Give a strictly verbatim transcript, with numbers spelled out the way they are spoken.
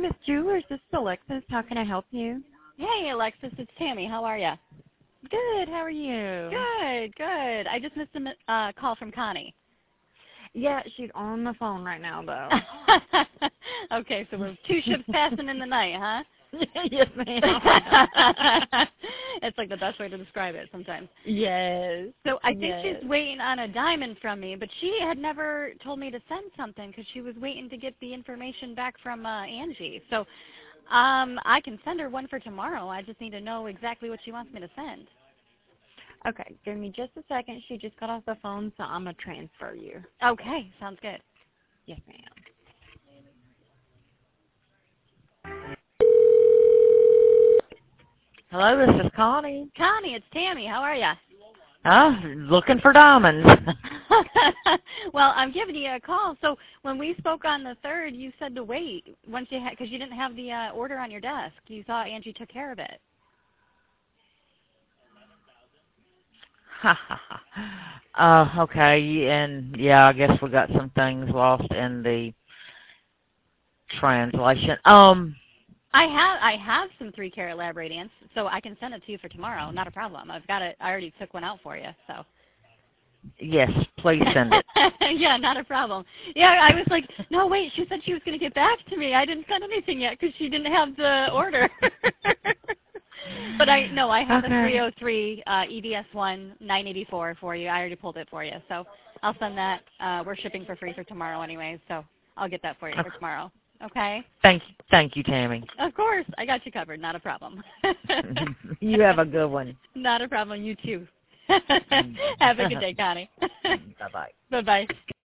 Miss Jewelers. This is Alexis. How can I help you? Hey, Alexis, it's Tammy. How are you? Good. How are you? Good, good. I just missed a mi- uh, call from Connie. Yeah, she's on the phone right now, though. Okay, so we're two ships passing in the night, huh? Yes, ma'am. It's like the best way to describe it sometimes. Yes. So I think yes. she's waiting on a diamond from me, but she had never told me to send something because she was waiting to get the information back from uh, Angie. So um, I can send her one for tomorrow. I just need to know exactly what she wants me to send. Okay, give me just a second. She just got off the phone, so I'm going to transfer you. Okay, sounds good. Yes, ma'am. Hello, this is Connie. Connie, it's Tammy. How are you? Huh? Looking for diamonds. Well, I'm giving you a call. So when we spoke on the third, you said to wait once you had, because you didn't have the uh, order on your desk. You thought Angie took care of it. uh, okay, and yeah, I guess we got some things lost in the translation. Um, I have I have some three carat lab radiance, so I can send it to you for tomorrow. Not a problem. I've got it. I already took one out for you. So. yes, please send it. Yeah, not a problem. Yeah, I was like, no, wait. She said she was going to get back to me. I didn't send anything yet because she didn't have the order. But I no, I have Okay. a three oh three uh, E D S one nine eighty-four for you. I already pulled it for you, so I'll send that. Uh, we're shipping for free for tomorrow anyway, so I'll get that for you Okay. for tomorrow. Okay? Thank you, thank you, Tammy. Of course, I got you covered. Not a problem. You have a good one. Not a problem. You too. Have a good day, Connie. Bye bye. Bye bye.